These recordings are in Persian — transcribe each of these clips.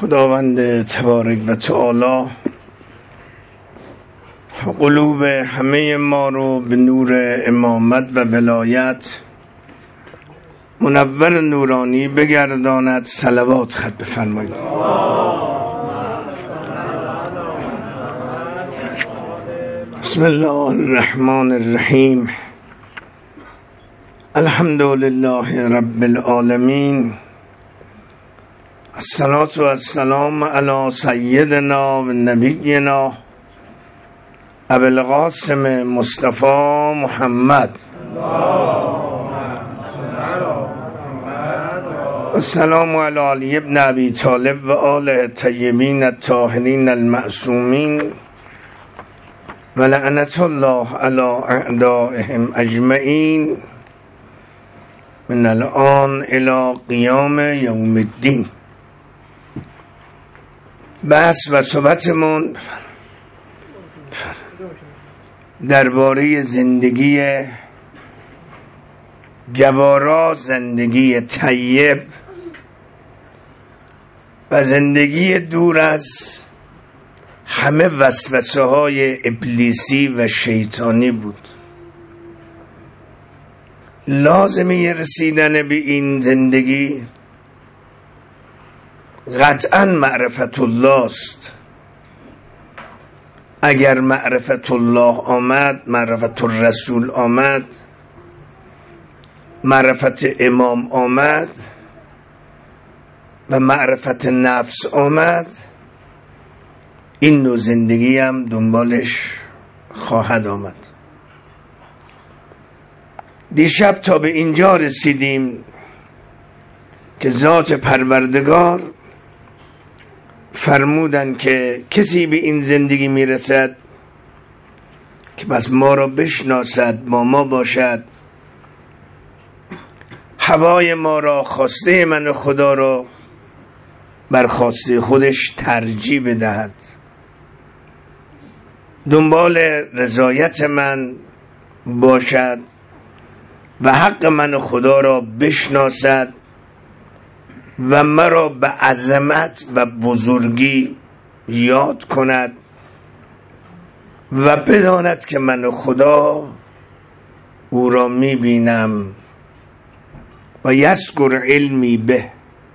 خداوند تبارک و تعالی قلوب همه ما رو به نور امامت و ولایت منور نورانی بگرداند. صلوات خط بفرمایید. بسم الله الرحمن الرحیم. الحمد لله رب العالمین. الصلاة و السلام علی سیدنا و نبینا ابو القاسم مصطفی محمد. السلام علی علی ابن ابی طالب و آله الطیبین الطاهرین المعصومین و لعنت الله علی اعدائهم اجمعین من الان الی قیام یوم الدین. بحث و صحبتمون درباره زندگی گوارا، زندگی طیب و زندگی دور از همه وسوسه های ابلیسی و شیطانی بود. لازمه رسیدن به این زندگی قطعا معرفت الله است. اگر معرفت الله آمد، معرفت الرسول آمد، معرفت امام آمد و معرفت نفس آمد، این نوع زندگی هم دنبالش خواهد آمد. دیشب تا به اینجا رسیدیم که ذات پروردگار فرمودن که کسی به این زندگی میرسد که بس ما را بشناسد، با ما باشد، هوای ما را، خواسته من خدا را بر خواسته خودش ترجیح بدهد، دنبال رضایت من باشد و حق من خدا را بشناسد و مرا به عظمت و بزرگی یاد کند و بداند که من خدا او را میبینم و یذکر علمی به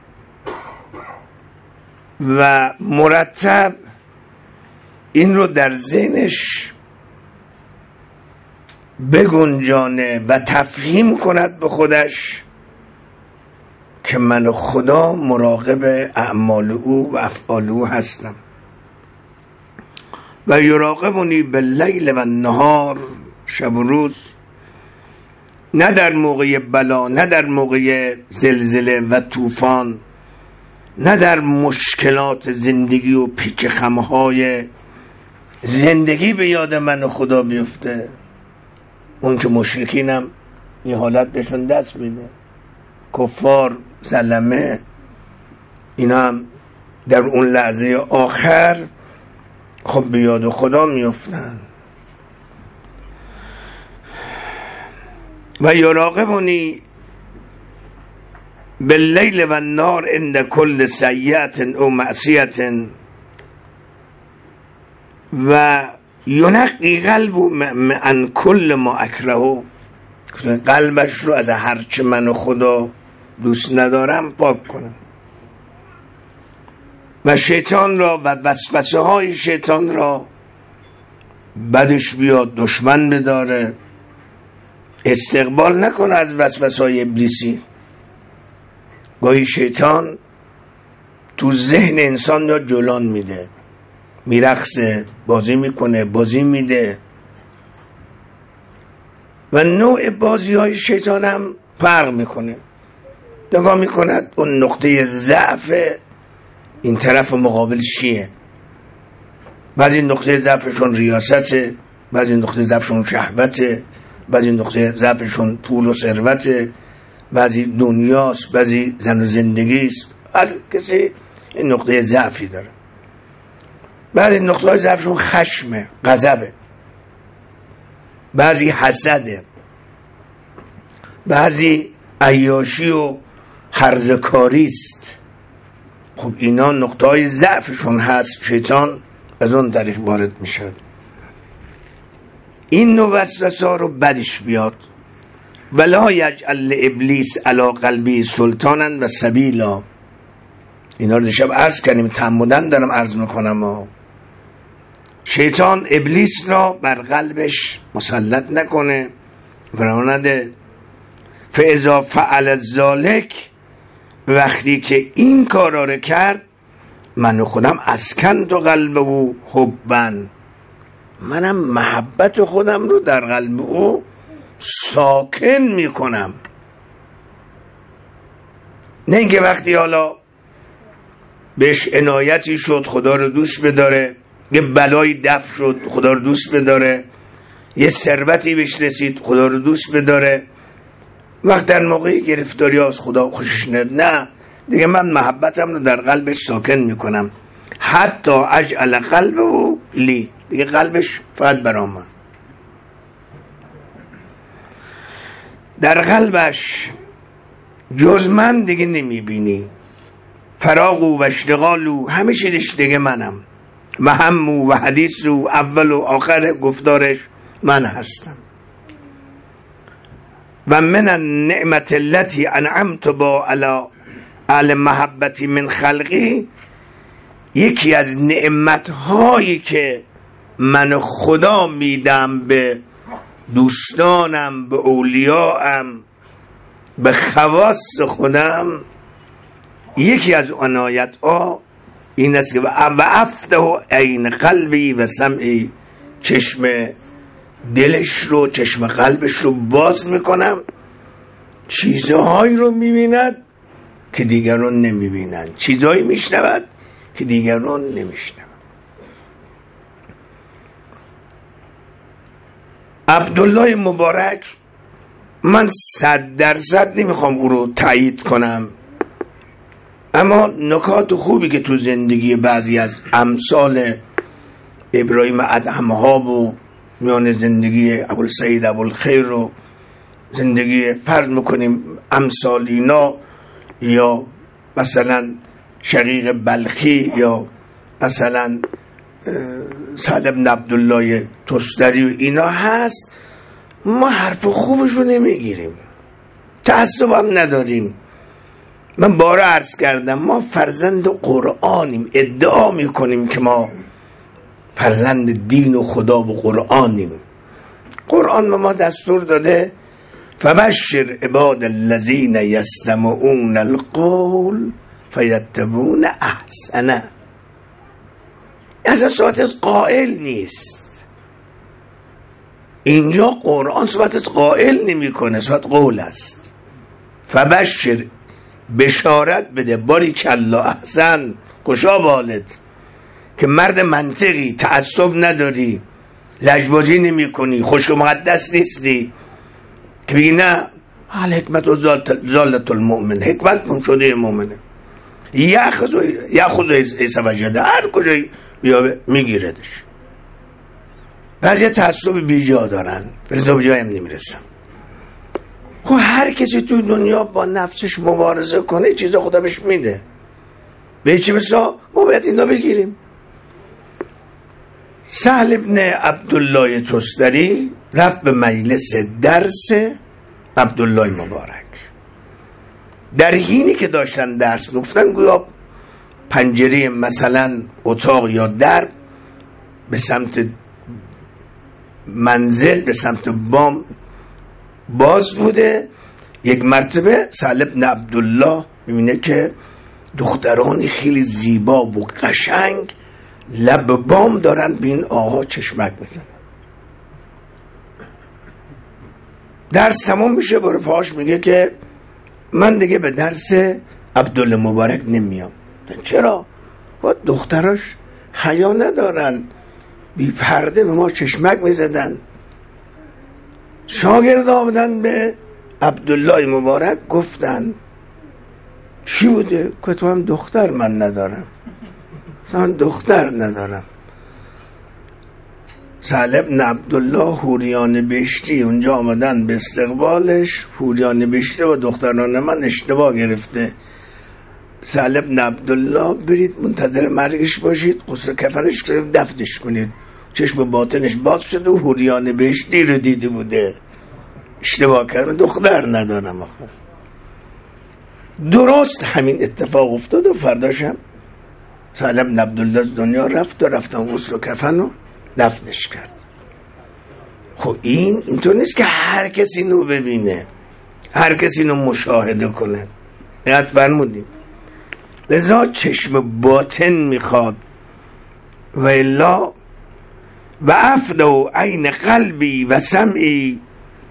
و مرتب این رو در ذهنش بگنجانه و تفهیم کند به خودش که من خدا مراقب اعمال او و افعال او هستم. و یراقبنی باللیل و النهار، شب و روز، نه در موقع بلا، نه در موقع زلزله و طوفان، نه در مشکلات زندگی و پیچ خمهای زندگی به یاد من خدا بیفته. اون که مشرکینم این حالت بهشون دست میده، کفار، ظلمه، اینا هم در اون لحظه آخر خب به یاد خدا میفتن. و یراقبنی باللیل و النهار عند کل سیئة او معصیة و ینقی قلبه عن کل ما اکرهه، قلبش رو از هرچه من خدا دوست ندارم پاک کنم و شیطان را و وسوسه های شیطان را بدش بیاد، دشمن بداره، استقبال نکنه از وسوسه های ابلیسی. گاهی شیطان تو ذهن انسان یا جولان میده، میرقصه، بازی میکنه، بازی میده و نوع بازی های شیطان هم فرق میکنه. نگاه میکند اون نقطه ضعف این طرف مقابل چیه. بعضی نقطه ضعفشون ریاسته، بعضی نقطه ضعفشون شهوته، بعضی نقطه ضعفشون پول و ثروته، بعضی دنیاست، بعضی زن و زندگیست. هر کسی این نقطه ضعفی داره. بعضی نقطه ضعفشون خشمه، غضبه، بعضی حسده، بعضی عیاشی و هرزکاری است، خب اینا نقطه‌های ضعفشون هست، شیطان از اون طریق وارد میشد. این نوع وسوسه رو بدش بیاد. ولا یجعل ابلیس علی قلبی سلطانا و سبیلا. اینا رو دیشب عرض کردیم، تعمدن دارم عرض میکنم. شیطان ابلیس را بر قلبش مسلط نکنه، فرانده. فاذا فعل ذلک، وقتی که این کارا رو کرد، من خودم اسکنت قلبه و حبن، منم محبت خودم رو در قلب او ساکن میکنم. نه اینکه وقتی حالا بهش عنایتی شد خدا رو دوست بداره، یه بلایی دفع شد خدا رو دوست بداره، یه ثروتی بهش رسید خدا رو دوست بداره، وقت در موقعی گرفتاری ها از خدا خوشش نه دیگه من محبتم رو در قلبش ساکن میکنم. حتی اجعل قلبه لی، دیگه قلبش فقط برام من. در قلبش جز من دیگه نمیبینی. فراغ و اشتغال و همه چیزش دیگه منم. و هم و حدیث و اول و آخر گفتارش من هستم. و من النعمت التي انعمت با علی محبتی من خلقی، یکی از نعمت‌هایی که من خدا میدم به دوستانم، به اولیاءم، به خواص خودم، یکی از عنایت‌ها این است که و افتح عین قلبی و سمعی، چشم دلش رو، چشم قلبش رو باز میکنم، چیزهایی رو میبیند که دیگران نمیبینند، چیزهایی میشنود که دیگران نمیشنند. عبدالله مبارک، من 100% نمیخوام او رو تایید کنم، اما نکات خوبی که تو زندگی بعضی از امثال ابراهیم ادهم و میان زندگی ابوالسعید ابوالخیر و زندگی فرض میکنیم امثال اینا، یا مثلا شقیق بلخی، یا مثلا سعد بن عبدالله تستری و اینا هست، ما حرف خوبش رو نمیگیریم، تعصب هم نداریم. من بارا عرض کردم ما فرزند قرآنیم، ادعا میکنیم که ما فرزند دین و خدا و قرآنیم. قرآن به ما دستور داده فبشر عباد الذین یستمعون القول فیتبعون احسنه. اصلا صحبت از قائل نیست اینجا، قرآن صحبت از قائل نمی کنه، صحبت قول است. فبشر، بشارت بده، باری کلا احسن، خوشا بالت که مرد منطقی، تعصب نداری، لجبازی نمی کنی، خشک و مقدس نیستی که بگی نه الحکمت و زالت المؤمن، حکمت من شده مؤمنه، یأخذ عیسی وجده، هر کجایی بیا میگیردش. بعضی تعصب بیجا دارن، رضا به جایم نمیرسن. خب هر کسی تو دنیا با نفسش مبارزه کنه چیزا خدا بهش میده، به چی بسا ما باید اینا بگیریم. سهل ابن عبدالله تستری رفت به مجلس درس عبدالله مبارک. در حینی که داشتن درس میگفتن، گویا پنجره مثلا اتاق یا در به سمت منزل، به سمت بام باز بوده. یک مرتبه سهل ابن عبدالله میبینه که دخترانی خیلی زیبا و قشنگ لب بام دارن به این آقا چشمک میزنن. درس تمام میشه، با رفاقاش میگه که من دیگه به درس عبدالله مبارک نمیام. چرا؟ دختراش حیا ندارن، بی پرده به ما چشمک میزدن. شاگرد آمدن به عبدالله مبارک گفتن چی بوده؟ که تو هم دختر من ندارم، من دختر ندارم. سهل ابن عبدالله حوریان بهشتی اونجا آمدن به استقبالش، حوریان بهشتی و دختران من اشتباه گرفته، سهل بن عبدالله برید منتظر مرگش باشید، غسل کفنش کنید، دفنش کنید. چشم باطنش باز شده و حوریان بهشتی رو دیده بوده. اشتباه کردم، دختر ندارم. درست همین اتفاق افتاد و فرداشم سهل بن عبدالله از دنیا رفت و رفتن غسل کفن و دفنش کرد. خب اینطور نیست که هر کسی اینو ببینه، هر کسی اینو مشاهده کنه. یاد فرمودیم لذا چشم باطن میخواد و الا و افدو عین قلبی و سمعی،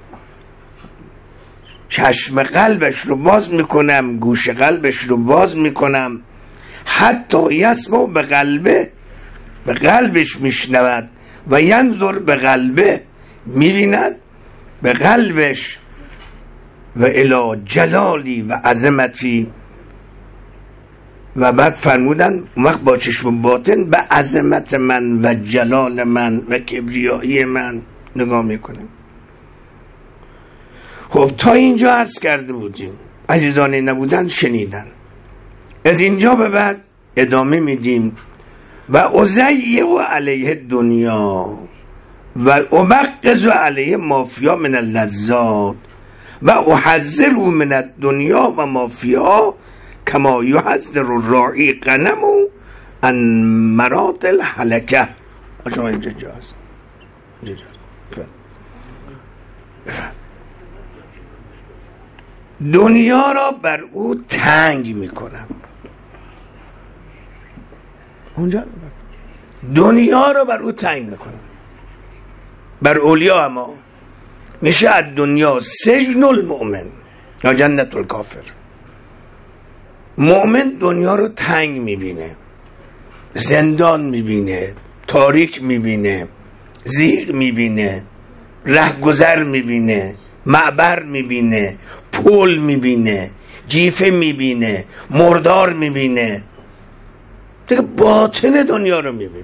چشم قلبش رو باز میکنم، گوش قلبش رو باز میکنم، حتی یسمع به قلبه، به قلبش میشنود، و ینظر به قلبه، میبیند به قلبش، و الی جلالی و عظمتی. و بعد فرمودن وقت با چشم باطن به عظمت من و جلال من و کبریایی من نگاه میکنیم. خب تا اینجا عرض کرده بودیم، عزیزان نبودن شنیدن. از اینجا به بعد ادامه میدیم و ازیع و علیه دنیا و ابقض علیه مافیا من اللذات و احذر من الدنیا و مافیا کما یحذر الراعی غنم عن مرات الهلکه. شما اینجا جاست دنیا را بر او تنگ میکنم. اونجا دنیا را بر او تنگ میکنم. بر اولیا اما میشه از دنیا سجن المؤمن یا جنت الکافر. مؤمن دنیا رو تنگ میبینه، زندان میبینه، تاریک میبینه، زیغ میبینه، رهگذر میبینه، معبر میبینه، پول میبینه، جیفه میبینه، مردار میبینه. دیگه باطن دنیا رو میبینه،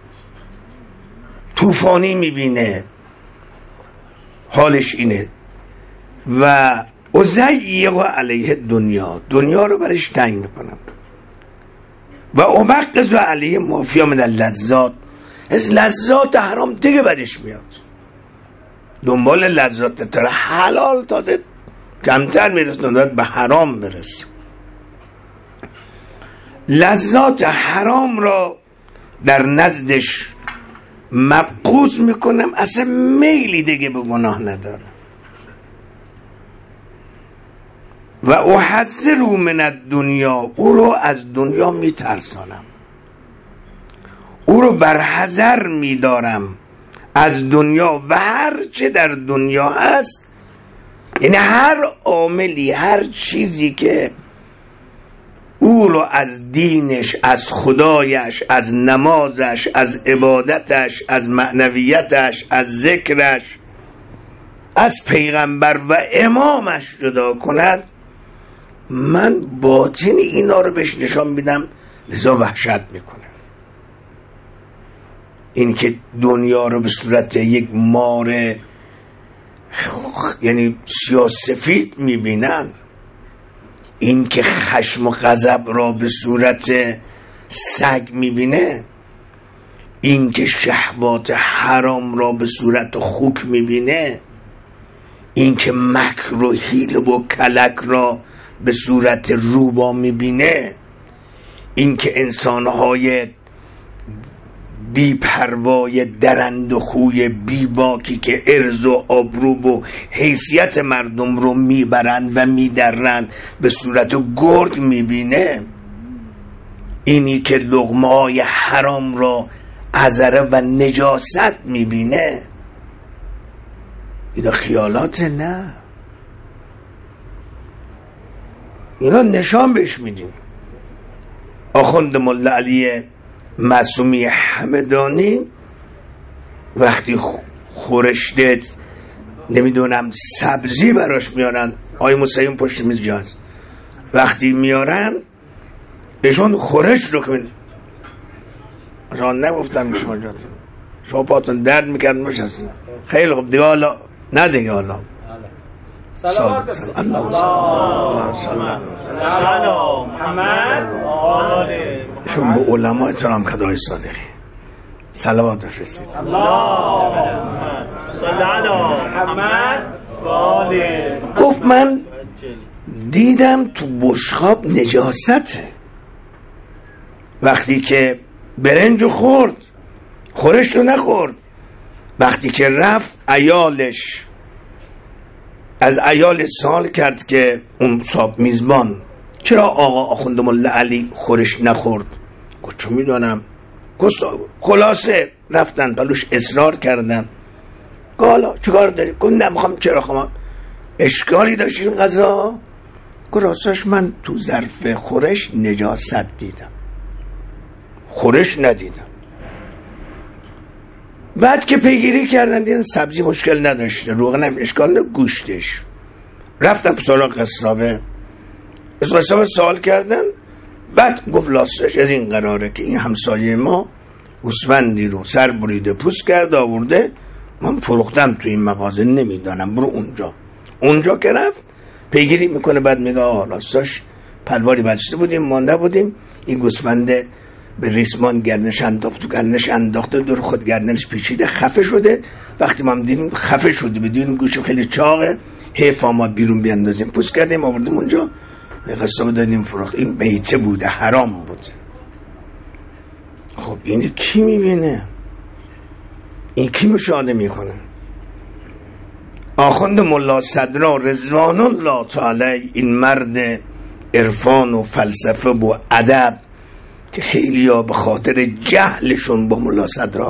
طوفانی میبینه. حالش اینه. و ازیق علیه دنیا رو برش تنگ میکنم و ابقض علیه مافیا من اللذات، از لذات حرام دیگه برش میاد، دنبال لذات تر حلال تازه کمتر میرسه، به حرام برسه. لذات حرام را در نزدش مبغوض میکنم، اصلا میلی دیگه به گناه نداره. و احذر من الدنیا، او رو از دنیا میترسانم، او رو برحذر میدارم از دنیا و هر چه در دنیا هست. یعنی هر عاملی، هر چیزی که او رو از دینش، از خدایش، از نمازش، از عبادتش، از معنویتش، از ذکرش، از پیغمبر و امامش جدا کند، من باطن اینا رو بهش نشان میدم، لذا وحشت میکنه. این که دنیا رو به صورت یک مار یعنی سیاه‌سفید میبینن، این که خشم و غضب را به صورت سگ میبینه، این که شهوات حرام را به صورت خوک میبینه، این که مکر و حیله و کلک را به صورت روبا میبینه، این که انسانهای بی پروای درند و خوی بی باکی که ارز و آبرو و حیثیت مردم رو میبرند و میدرند به صورت گرگ میبینه، اینی که لقمه های حرام را عذره و نجاست میبینه. اینا خیالات نه، اینا نشان بهش میدیم. آخوند ملا علی معصومی همدانی وقتی خورشته نمیدونم سبزی براش میارن، آی موسیون پشت میز جاست، وقتی میارن ایشون خورش رو کن ران نگفتم شما جاتون، شما پاتون درد میکرد میشستن. خیلی خوب دیگه حالا نه دیگه حالا سلام الله سلام محمد آله چون به علما احترام کرد آقای صادقی صلوات بفرستید. اللهم صل علی محمد آله. گفت من دیدم تو بشقاب نجاسته. وقتی که برنجو خورد خورش رو نخورد، وقتی که رفت عیالش از عیال سوال کرد که اون صاحب میزبان چرا آقا آخوند ملا علی خورش نخورد؟ گفت چون میدونم. خلاصه رفتن پلوش اصرار کردن. گفت حالا چیکار داری؟ گفت نمیخوام. چرا خواهم؟ اشکالی داشت این غذا؟ گفت راستش من تو ظرف خورش نجاست دیدم، خورش ندیدم. بعد که پیگیری کردن دیدن سبزی مشکل نداشته، روغن هم اشکال نداشت، گوشتش. رفتم سراغ قصابه سوال کردن. بعد گفت لاستش از این قراره که این همسایه ما گوسفندی رو سر بریده پوست کرد آورده، من فروختم تو این مغازه نمیدانم، برو اونجا که رفت پیگیری میکنه. بعد میگه لاستش پلواری بسته بودیم مانده بودیم، این گوسفند به ریسمان گردنش انداخته دور خود گردنش پیچیده خفه شده. وقتی ما هم دیدیم خفه شده بدون گوش خیلی چاقه، حیف آمد بیرون بیاندازیم، پوست کردیم آوردیم اونجا به قصابه دادیم فروخت. این بیته بوده، حرام بوده. خب این کی میبینه؟ این کی مشاهده میکنه؟ آخوند ملا صدرا رضوان الله تعالی، این مرد عرفان و فلسفه و ادب که خیلی ها به خاطر جهلشون با ملا صدرا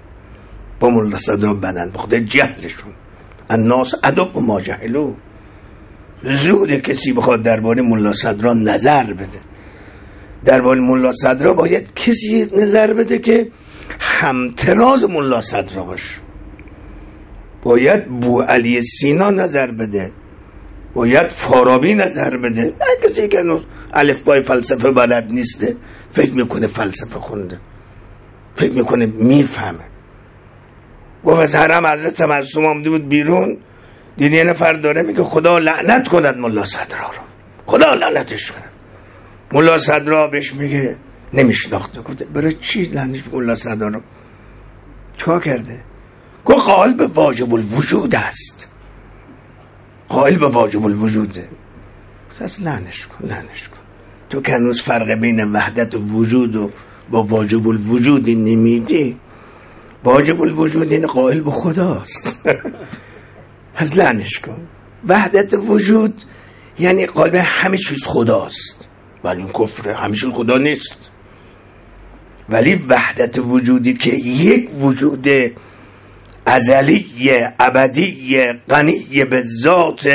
بدن، به خاطر جهلشون. الناس ادب و ما جهلو. زوده کسی بخواد درباره ملا صدرا نظر بده. درباره ملا صدرا باید کسی نظر بده که همتراز ملا صدرا باشه. باید بو علی سینا نظر بده، باید فارابی نظر بده. نه کسی که الفبای فلسفه بلد نیسته فکر میکنه فلسفه خونده، فکر میکنه میفهمه. گفت از حرم حضرت معصوم آمده بود بیرون، دید یه نفر داره میگه خدا لعنت کند ملا صدرا رو، خدا لعنتش کند. ملا صدرا بهش میگه نمیشناخته. گفت برای چی لعنتش ملا صدرا رو چیکار کرده؟ گفت قائل به واجب الوجود است، قائل به واجب الوجوده. پس لعنش کن. تو که هنوز فرق بین وحدت وجود و با واجب الوجود نمیدی. واجب الوجود این قائل به خداست. پس لعنش کن. وحدت وجود یعنی قائل به همه چیز خداست، ولی این کفره، همه چیز خدا نیست. ولی وحدت وجودی که یک وجود ازلی ابدی غنی به ذات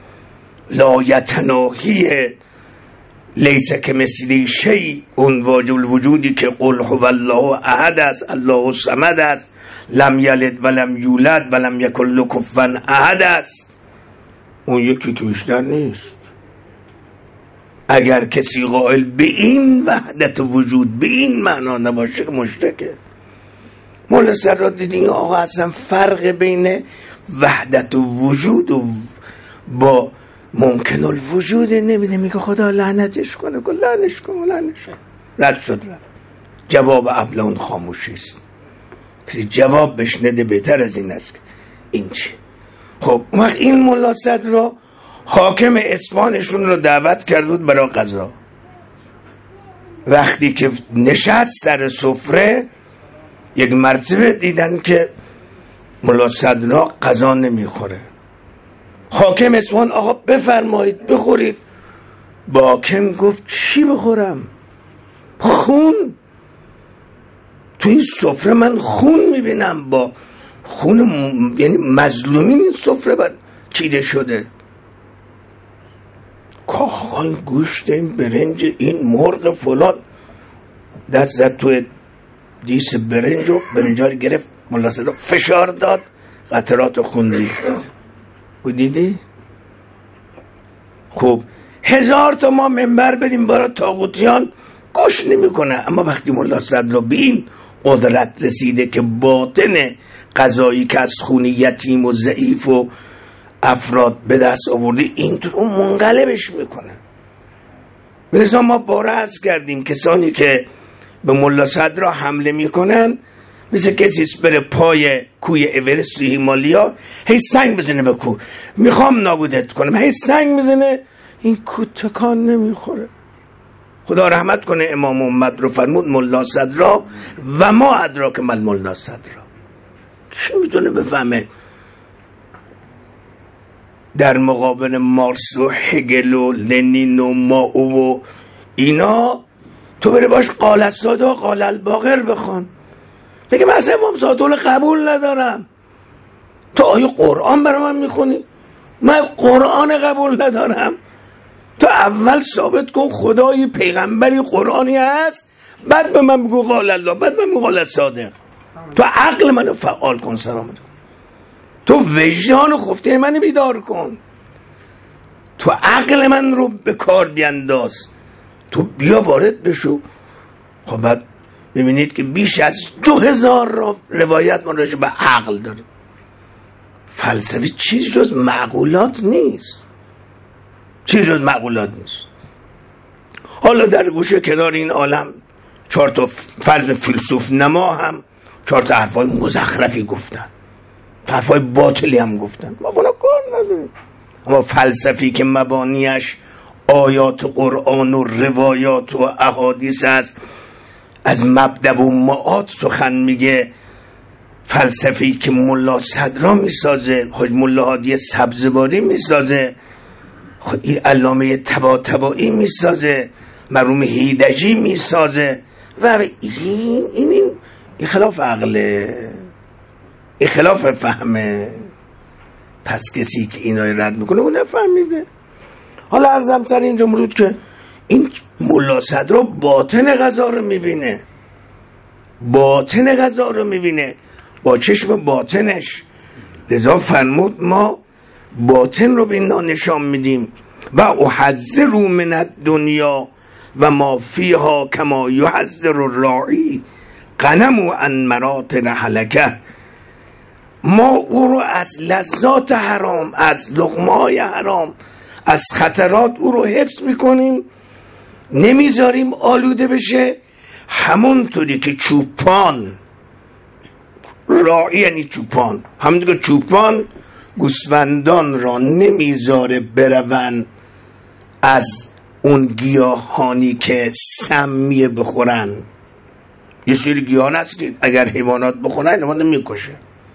لایتناهی لیس که مثلی شیء، اون واجب الوجودی که قل هو الله احد است، الله الصمد است، لم یلد ولم یولد ولم یکن له کفوا احد است، اون یکی که بیشتر نیست. اگر کسی قائل به این وحدت وجود به این معنا نباشه که مشرکه. مولا صدرا دیدین آقا اصلا فرق بین وحدت وجود و با ممکن الوجود نمیده. میگه خدا لعنتش کنه. گفت لعنش کن. رد شد. جواب ابلهون خاموشی است. کسی جواب بشنده بهتر از این است. این چی؟ خب اون وقت این مولا صدرا حاکم اصفهانشون رو دعوت کرد بود برای غذا. وقتی که نشست سر سفره یک مرتبه دیدن که مولا صدرا غذا نمیخوره. حاکم اصفهان آقا بفرمایید بخورید. با حاکم گفت چی بخورم؟ خون. تو این سفره من خون میبینم، با خون یعنی مظلومین این سفره بعد چیده شده. آقا این گوشت، این برنج، این مرغ فلان، دست زد توی دیس برنج و برنجا رو گرفت. مولا صدرا فشار داد، قطرات خون ریخت. دیدی؟ خب 1000 تا ما منبر بریم برای طاغوتیان گوش نمیکنه. اما وقتی مولا صدرا به این قدرت رسیده که باطن قضایی که از خون یتیم و ضعیف و افراد به دست آورده این تو منقلبش میکنه. لذا ما باره عرض کردیم کسانی که به ملا صدرا حمله میکنن مثل کسی بره پای کوی اورست تو هیمالیا هی سنگ بزنه به کوه، میخوام نابودت کنم، هی سنگ بزنه، این کوه تکان نمیخوره. خدا رحمت کنه امام امت رو فرمود ملا صدرا و ما ادراک مل ملا صدرا. کی میتونه بفهمه در مقابل مارکس و هگل و لنین و مائو و اینا تو بری باش قال الصادق قال الباقر بخوان، بگه من اصلا امام صادق قبول ندارم، تو آیه قرآن برای من میخونی؟ من قرآن قبول ندارم. تو اول ثابت کن خدای پیغمبری قرآنی هست، بعد به من بگو قال الله، بعد به من بگو قال الصادق. تو عقل منو فعال کن، سلام، تو وجدان خفته منو بیدار کن، تو عقل من رو به کار بینداز، تو بیا وارد بشو. خب بعد ببینید که بیش از 2000 روایت ما راجع به عقل داریم. فلسفه چیز جز معقولات نیست، چیز جز معقولات نیست. حالا در گوشه کنار این عالم 4 تا فرض فیلسوف نما هم 4 تا حرفای مزخرفی گفتن، حرفای باطلی هم گفتن، ما بالا کار نداریم. اما فلسفی که مبانیش آیات قرآن و روایات و احادیث است، از مبدأ و معاد سخن میگه، فلسفی که ملا صدرا میسازه، حاج ملا هادی سبزواری میسازه، این علامه طباطبایی میسازه، مرحوم هیدجی میسازه و این خلاف عقله، این خلاف فهمه. پس کسی که اینای رد میکنه اون نفهمیده. حالا عرضم سر این جمهورید که این ملا صدرا باطن غذا رو میبینه، باطن غذا رو میبینه با چشم باطنش. لذا فرمود ما باطن رو به اینا نشان میدیم. و احذر من الدنیا و ما فیها کما یحذر الراعی غنم عن مراتع هلکه. ما او رو از لذات حرام، از لقمه‌های حرام، از خطرات او رو حفظ میکنیم، نمیذاریم آلوده بشه. همونطوری که چوپان، راعی یعنی چوپان، همونطور که چوپان گوسفندان را نمیذاره برون از اون گیاهانی که سمیه بخورن. یه سری گیاهان هست که اگر حیوانات بخورن حیوانات میکشه.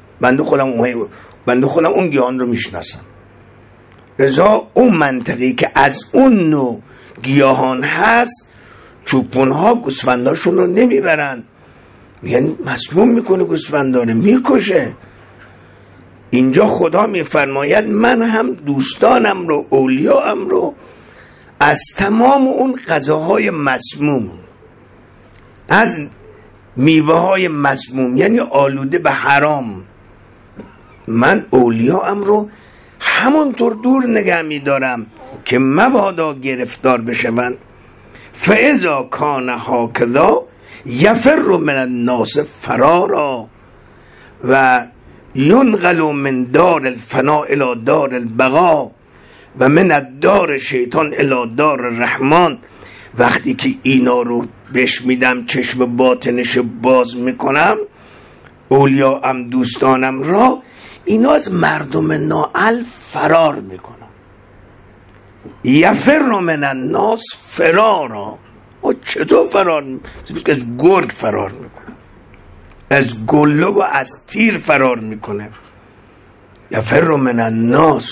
بنده خودم اون گیاهان رو میشناسم. لذا اون منطقی که از اون نوع گیاهان هست، چوپونها گوسفنداشون رو نمیبرن، یعنی مسموم میکنه گوسفندانه، میکشه. اینجا خدا میفرماید من هم دوستانم رو، اولیاءم رو از تمام اون غذاهای مسموم، از میوه های مسموم یعنی آلوده به حرام، من اولیاءم رو همونطور دور نگه میدارم که مبادا گرفتار بشون. فاذا کان هکذا یفر من الناس فرارا و ینقل من دار الفنا الى دار البقا و من الدار شیطان الى دار الرحمن. وقتی که اینا رو بهش میدم، چشم باطنش باز میکنم، اولیاءم دوستانم را، اینا از مردم نااهل فرار میکنن. یفر من الناس فرارا. و چطور فرار میکنه؟ از گرگ فرار میکنه، از گله و از تیر فرار میکنه. یفر من الناس،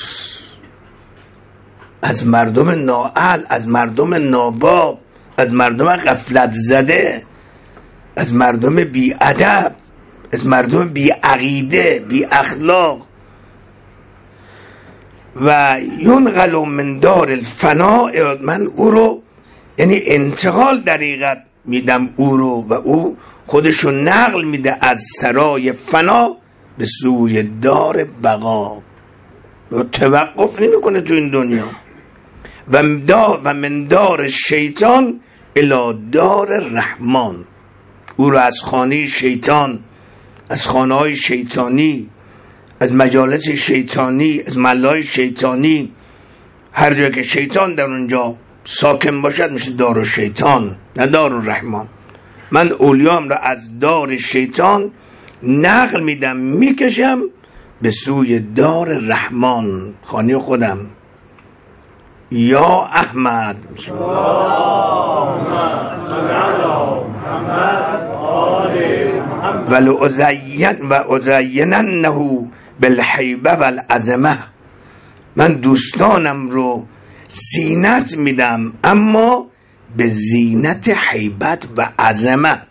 از مردم نااهل، از مردم ناباب، از مردم غفلت زده، از مردم بی ادب، از مردم بی عقیده، بی اخلاق. و ینقل من دار الفنا، من او رو یعنی انتقال دریغت میدم او رو، و او خودشو نقل میده از سرای فنا به سوی دار بقا، توقف نمیکنه تو این دنیا. و من دار شیطان الی دار رحمان، او رو از خانه شیطان، از خانه های شیطانی، از مجالس شیطانی، از محلهای شیطانی، هر جا که شیطان در اونجا ساکن باشد میشه دار شیطان نه دار الرحمن. من اولیام را از دار شیطان نقل میدم میکشم به سوی دار رحمان، خانه خودم. یا احمد و ازیننه بالحیبه والعظمه، من دوستانم رو زینت میدم اما به زینت حیبت و عظمت.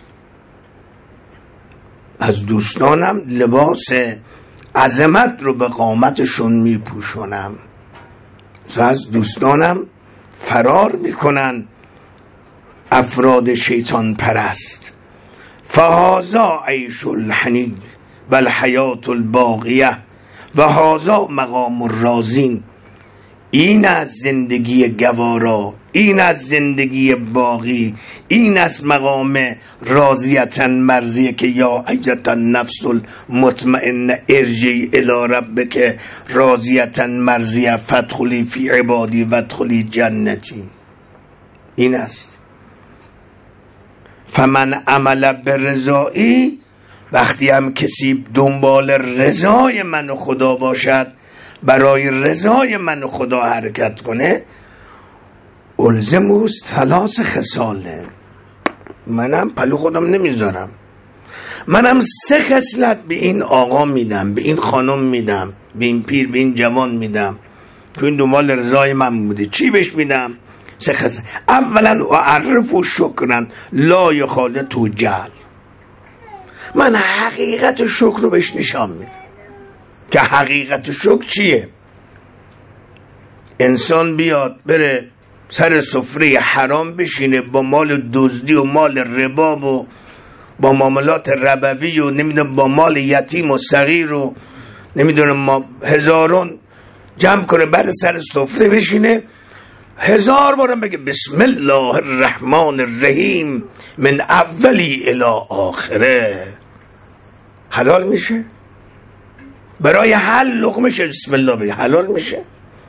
از دوستانم لباس عظمت رو به قامتشون میپوشونم. از دوستانم فرار میکنن افراد شیطان پرست. فهذا عیش الحنی و الحیات الباقیه و هذا مقام الرازین. این از زندگی گوارا، این از زندگی باقی، این از مقام راضیتا مرضیه که یا ایت النفس المطمئنه ارجعی الی ربک راضیتا مرضیه فادخلی فی عبادی وادخلی جنتی. این است. فمن عمل برضایی، وقتی هم کسی دنبال رضای من و خدا باشد، برای رضای من و خدا حرکت کنه، الزموس 3 خصاله، منم پلو خودم نمیذارم، منم 3 خصلت به این آقا میدم، به این خانم میدم، به این پیر، به این جوان میدم که این دنبال رضای من بوده. چی بهش میدم؟ 3 خصلت. اولا اعرف و شکرن لا یخالط تو جهل، من حقیقت شکر رو بهش نشان میدم. که حقیقت شکر چیه؟ انسان بیاد بره سر سفره حرام بشینه با مال دزدی و مال ربا و با معاملات ربوی و نمیدونم با مال یتیم و صغیر و نمیدونم هزارون جمع کنه، بعد سر سفره بشینه 1000 بارم بگه بسم الله الرحمن الرحیم من اولی الی آخره. حلال میشه؟ برای حل لقمش بسم الله بگه حلال میشه؟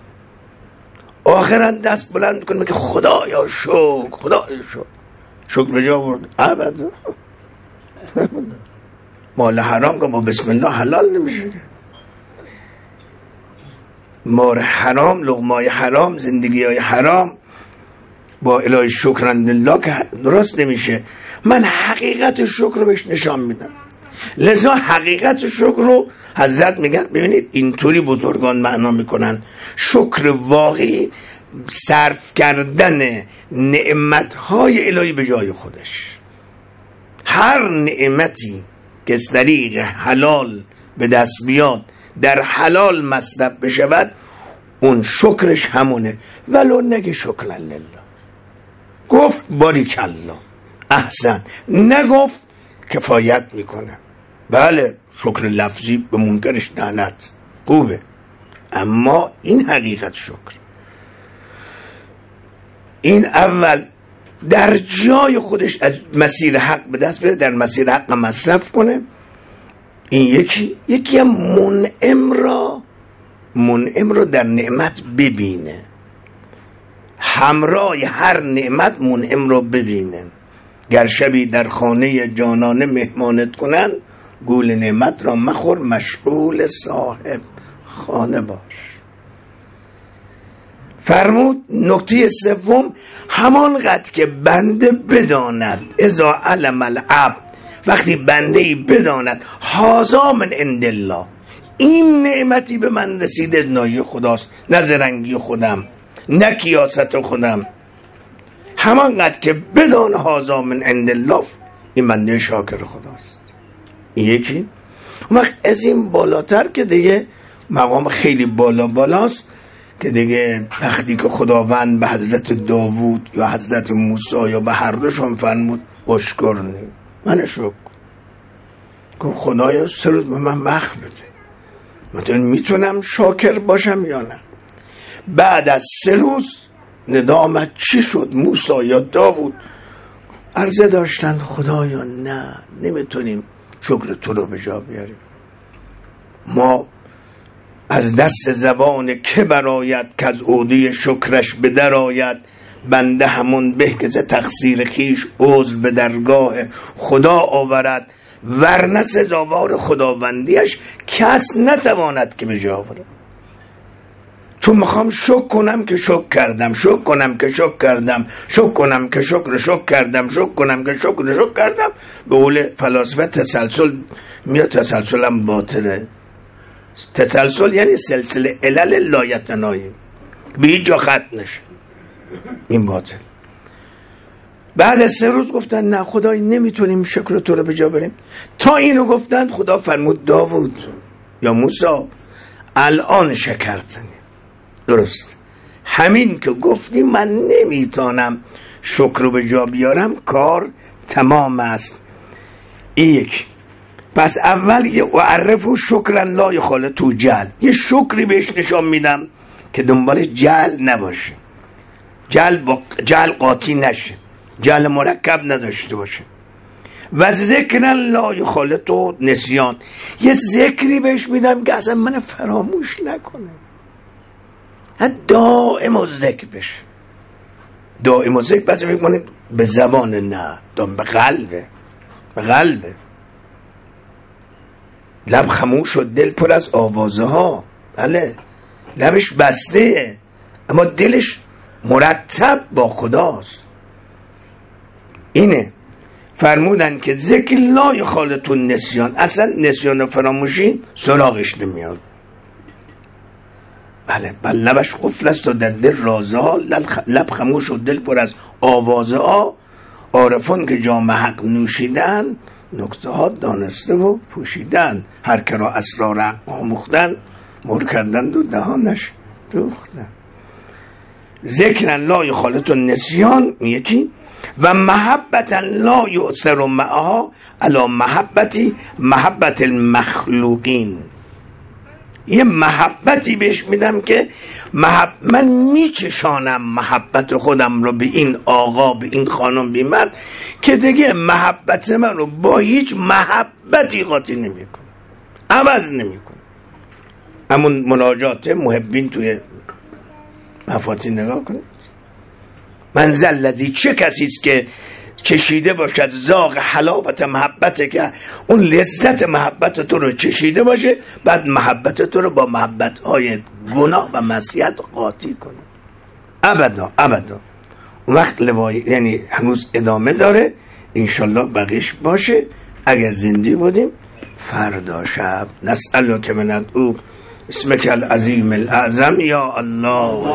آخرا دست بلند کنه که خدایا شکر، خدایا شکر، شکر به جا برد. ابدا مال حرام که با بسم الله حلال نمیشه. مال حرام، لقمای حرام، زندگی های حرام با الهی شکران لله که درست نمیشه. من حقیقت شکر رو بهش نشان میدم. لذا حقیقت شکر رو حضرت میگن، ببینید اینطوری بزرگان معنا میکنن، شکر واقعی صرف کردن نعمتهای الهی به جای خودش. هر نعمتی که از طریق حلال به دست بیاد، در حلال مصرف بشود، اون شکرش همونه. ولو نگه شکر لله، گفت باریکالله احسن، نگفت کفایت میکنه. بله شکر لفظی به منکرش لعنت خوبه، اما این حقیقت شکر. این اول در جای خودش از مسیر حق به دست بره، در مسیر حق مصرف کنه. این یکی هم منعم را در نعمت ببینه، همراه هر نعمت منعم را ببینه. گر شبی در خانه جانانه مهمانت کنن، گول نعمت را مخور، مشغول صاحب خانه باش. فرمود نکته سوم، همانقدر که بنده بداند، اذا علم العبد، وقتی بنده ای بداند، هذا من عند الله، این نعمتی به من رسیده نایه خداست، نه زرنگی خودم، نه کیاست خودم، همانقدر که بدان هذا من عند الله، این بنده شاکر خداست. این یکی. وقت از این بالاتر که دیگه مقام خیلی بالاست، که دیگه وقتی که خداوند به حضرت داوود یا حضرت موسی یا به هر دوشون فرمود اشکرنی، من شکر که خدایا 3 روز به من وقت بده، من میتونم شاکر باشم یا نه. بعد از 3 روز ندامت چی شد؟ موسی یا داوود عرضه داشتن خدایا نه نمیتونیم شکر تو رو به جا بیاریم، ما از دست زبان که برآید که از عهده شکرش به در آید، بنده همون به که ز تقصیر خویش عذر به درگاه خدا آورد، ورنه سزاوار خداوندیش کس نتواند که به جا آورد. چون میخوام شکر کنم که شکر کردم، شکر کنم که شکر کردم، شکر کنم که شکر کردم، شکر کنم که شکر کردم. به قول فلاسفه تسلسل میاد، تسلسل هم باطله. تسلسل یعنی سلسله علل لایتنایی، به هیچ جا ختم نشه، این باطل. بعد از 3 روز گفتن نه خدای نمیتونیم شکر تو رو به جا بریم. تا اینو گفتن خدا فرمود داوود یا موسی الان شکرتنی. درست همین که گفتی من نمیتونم شکر رو به جا بیارم، کار تمام است. این یک. پس اول یه اعرفو شکرن لا یخالط تو جل، یه شکری بهش نشان میدم که دنبال جل نباشه، جل قاطی نشه، جل مرکب نداشته باشه. و ذکرن لا یخالط نسیان، یه ذکری بهش میدم که اصلا من فراموش نکنه، دائم و ذکر بشه. دائم و ذکر بعضی فکر کنید به زبان، نه به قلبه، به قلبه. لب خموش و دل پر از آوازه ها، بله لبش بسته اما دلش مرتب با خداست. اینه فرمودن که ذکر لا یخالط نسیان، اصلا نسیان و فراموشی سراغش نمیاد. بله لبش قفل است و در دل رازه ها، لب خموش و دل پر از آوازه ها. عارفان که جام حق نوشیدن، نکته ها دانسته و پوشیدن. هر که را اسرار آموختن، مر کردند و دهانش دوختن. ذکرن لا یخالط نسیان یکی، و محبتا لا یؤثر معها علی محبت المخلوقین. یه محبتی بهش میدم که من میچشانم محبت خودم رو به این آقا، به این خانم، به من، که دیگه محبت من رو با هیچ محبتی قاطی نمیکنه، عوض نمیکنه. همون مناجات محبین توی مفاتین نگاه کنید. من ذلذی، چه کسیست که چشیده باشد زاغ حلاوت محبت، که اون لذت محبت تو رو چشیده باشه، بعد محبت تو رو با محبت های گناه و معصیت قاطی کنه. ابدا ابدا. اون وقت یعنی هنوز ادامه داره، انشالله بقیش باشه اگر زنده بودیم فردا شب. نسألک من ادعوک اسمک العظیم الاعظم یا الله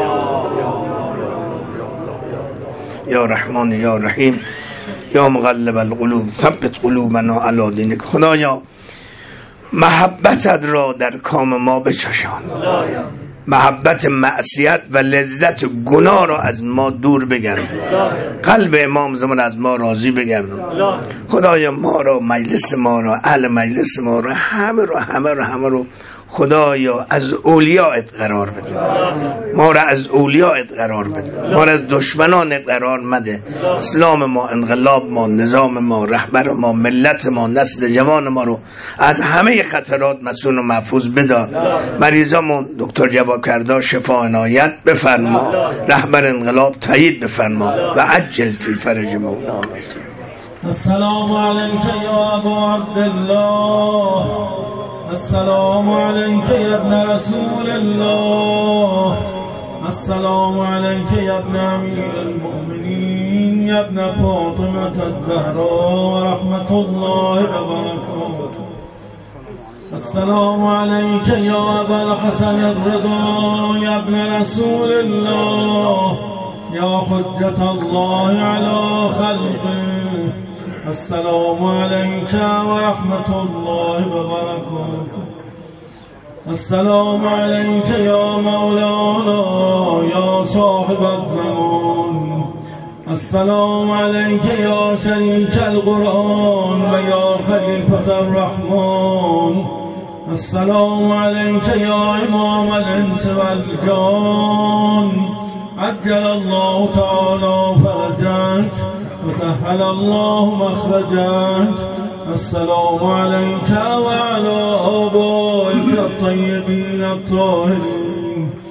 یا رحمان یا رحیم یا مقلب القلوب ثبت قلوبنا علی دینک. خدایا محبتت را در کام ما بچشان، محبت معصیت و لذت گناه را از ما دور بگردون، قلب امام زمان از ما راضی بگردون. خدایا ما را، مجلس ما را، اهل مجلس ما را، همه رو خدایا از اولیاءت قرار بده، ما را از اولیاءت قرار بده، ما را از دشمنانت قرار مده. اسلام ما، انقلاب ما، نظام ما، رهبر ما، ملت ما، نسل جوان ما رو از همه خطرات مسئول و محفوظ بدار. مریضامون دکتر جواب کرده شفا عنایت بفرما، رهبر انقلاب تایید بفرما و عجل فی فرج مولانا. السلام علیک یا ابا عبدالله، السلام علیک یا ابن رسول الله، السلام علیک یا ابن امیر المؤمنین یا ابن فاطمة الزهراء و رحمت الله و برکاته. السلام علیک یا ابا الحسن الرضا یا ابن رسول الله یا حجت الله علی خلقه. السلام علیک و رحمت الله و برکاته. السلام علیک یا مولانا یا صاحب الزمان. السلام علیک یا شریک القرآن و یا خلیفة الرحمن. السلام علیک یا امام الانس والجان. عجل الله تعالی فرجك وسهل الله مخرجك. السلام عليك وعلى آبائك الطيبين الطاهرين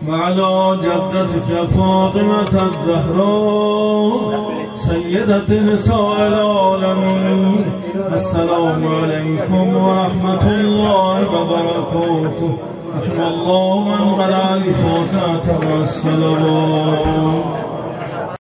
وعلى جدتك فاطمة الزهراء سيدة نساء العالمين. السلام عليكم ورحمة الله وبركاته. رحم الله من قرأ الفاتحة والصلوات.